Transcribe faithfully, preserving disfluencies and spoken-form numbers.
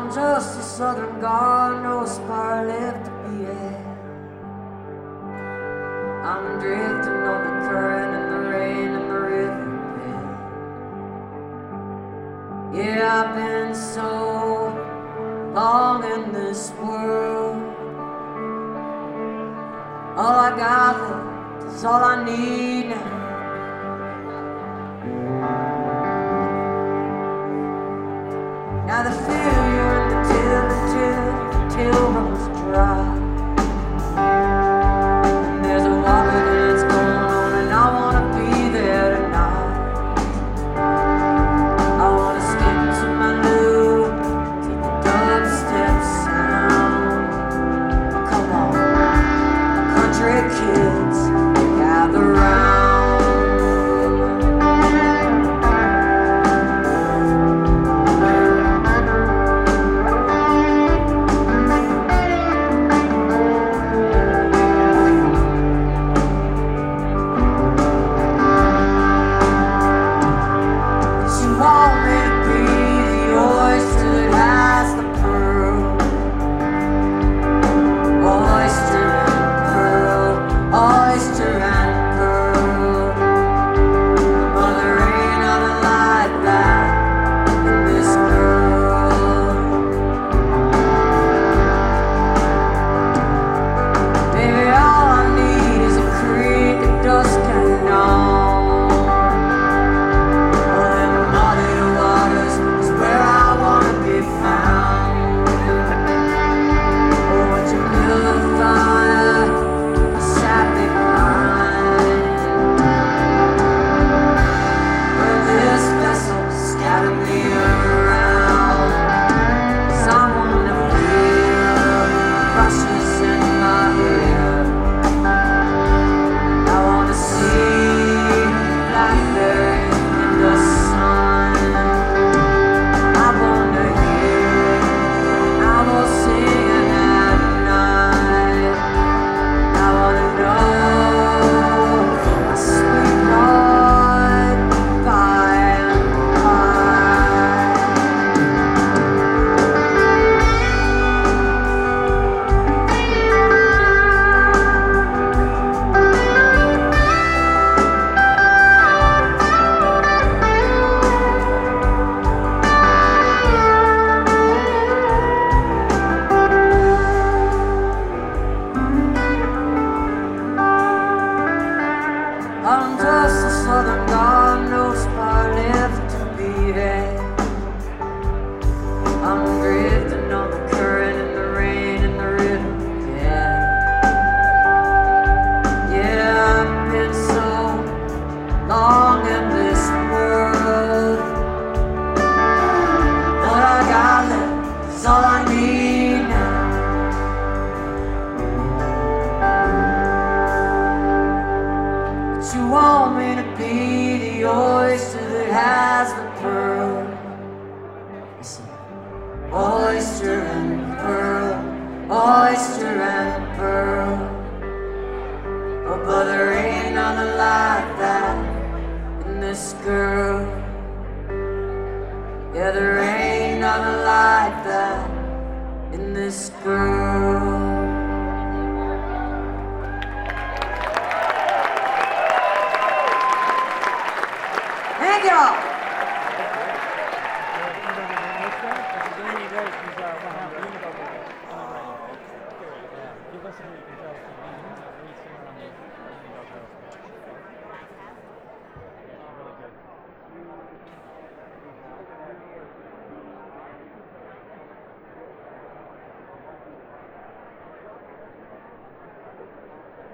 I'm just a southern god, no spar left to be had. I'm drifting on the current and the rain and the river bed. Yeah, I've been so long in this world. All I got left is all I need now. Now the failure and the till, the till, the till runs dry. And there's a water that's going on, and I wanna be there tonight. I wanna skip to my loop, to the dubstep sound. Come on, country kids, gather round. I'm just a southern god, no spar left to be had. I'm drifting on the current and the rain and the river bed. Yeah, I've been so long in this world. What I got left is all I need now. You want me to be the oyster that has the pearl. Listen. Oyster and pearl, oyster and pearl. Oh, but there ain't nothing like that in this girl. Yeah, there ain't nothing like that in this girl.